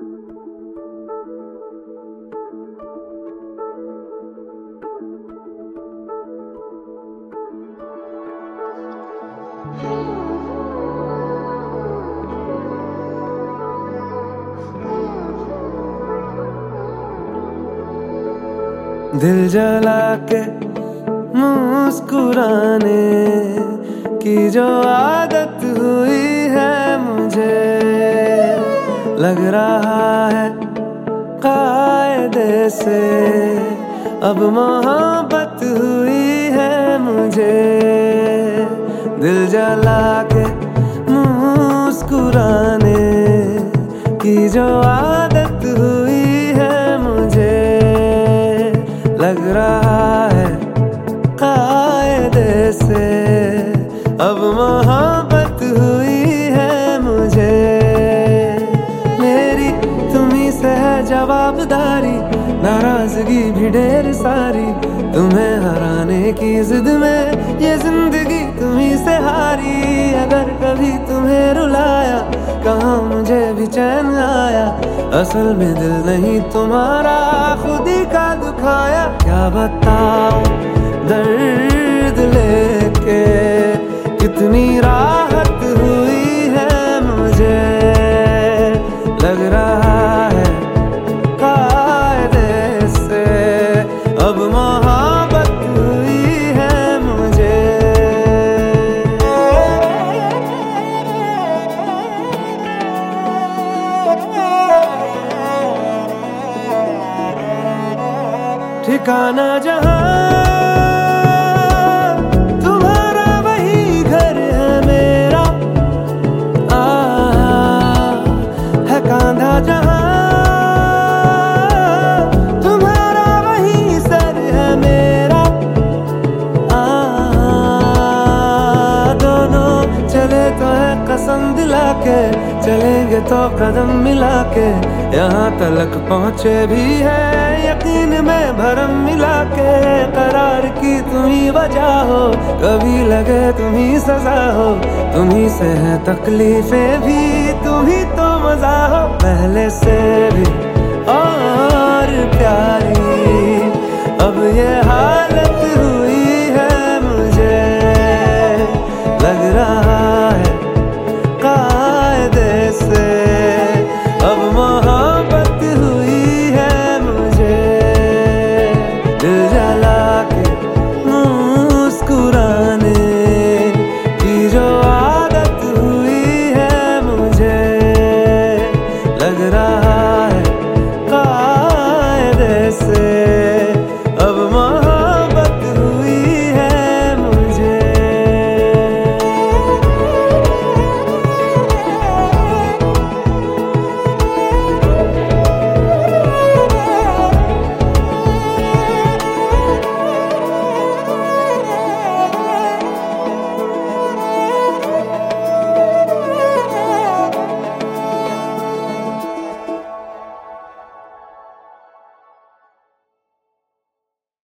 दिल जला के मुस्कुराने की जो आदत हुई है मुझे, लग रहा है कायदे से अब मोहब्बत हुई है मुझे। दिल जला के मुस्कुराने की जो आदत हुई है मुझे, लग रहा है कायदे से अब मोहब्बत हुई है मुझे। मेरी तुम्ही से है जवाबदारी, नाराजगी भी ढेर सारी, तुम्हें हराने की जिद में ये जिंदगी तुम्ही से हारी। अगर कभी तुम्हें रुलाया, कहाँ मुझे भी चैन आया, असल में दिल नहीं तुम्हारा खुद ही का दुखाया। क्या बताऊं दर्द लेके कितनी राहत हुई है मुझे, लग रहा है कायदे से अब मोहब्बत हुई है मुझे। ठिकाना जहां तुम्हारा वही घर है मेरा, है कांधा जहां तुम्हारा वही सर है मेरा। दोनों चले तो है कसम दिला के, चलेंगे तो कदम मिला के, यहाँ तलक पहुँचे भी है यकीन में भरम मिला के। करार की तुम्ही वजह हो, कभी लगे तुम्ही सजा हो, तुम्ही से है तकलीफें भी, तुम्ही तो मजा हो। पहले से भी और प्यारी अब ये हालत हुई है मुझे, लग रहा है कायदे से अब मोहब्बत हुई है मुझे। दिल जला के मुस्कुराने की जो आदत हुई है मुझे, लग रहा